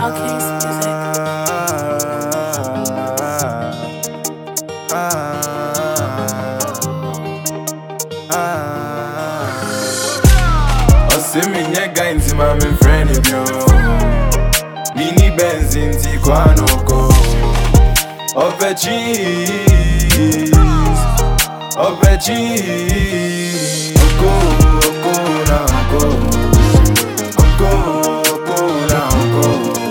Alchemy's music. Oseminye gainzi mami friend yo. Mini benzin kwa noko. Ope cheese, ope cheese. Oko na oko, oko na oko,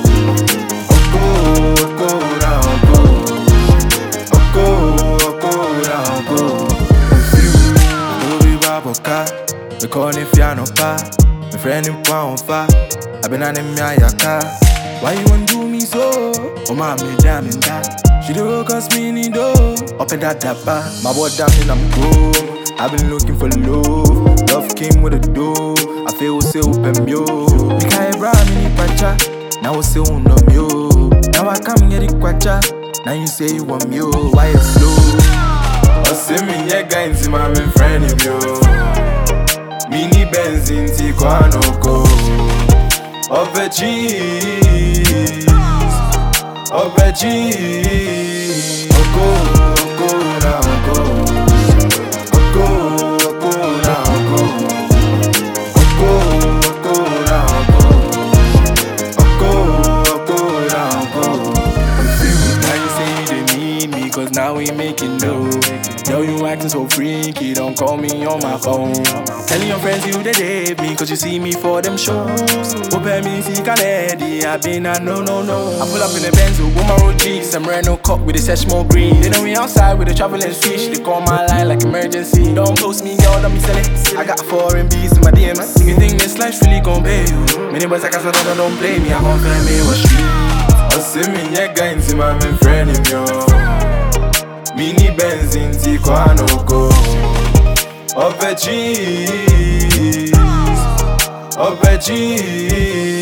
oko na oko, oko na oko. Obi baboka, me koni fiano pa. My friend in Pound Fa, I been on him yaka. Why you want do me so? Oh my me damn in that. She do cause me need do. Up in that dapper, my boy damn in I'm grown. I've been looking for love. Love came with a dough. I feel so open yo. Me can't bra me ni pacha. Now say no yo. Now I come get it kwacha. Now you say you want me yo. Why you slow? I say me yeah guys my friend him yo. Mini benzin kwa noko. Ope cheese, ope cheese. Oko na oko, oko na oko, oko na oko, oko na oko. Now you say you didn't need me, cause now we making dough. Yo, you acting so freaky, don't call me on my phone. Telling your friends you they date me, cause you see me for them shows. Open me see Canady, I been a no. I pull up in the Benz with my road G's. I'm wearing no cock with the Seshmo green. They know me outside with the traveling fish. They call my line like emergency. Don't post me, girl, let me sell it. I got foreign beats in my DMs. You think this life's really gon' pay you? Many boys like I said, don't play me. I gon' find me what street. I see me, yeah, guys, my friend him, yo. Mini benzin kwa noko. Ope cheese, ope cheese.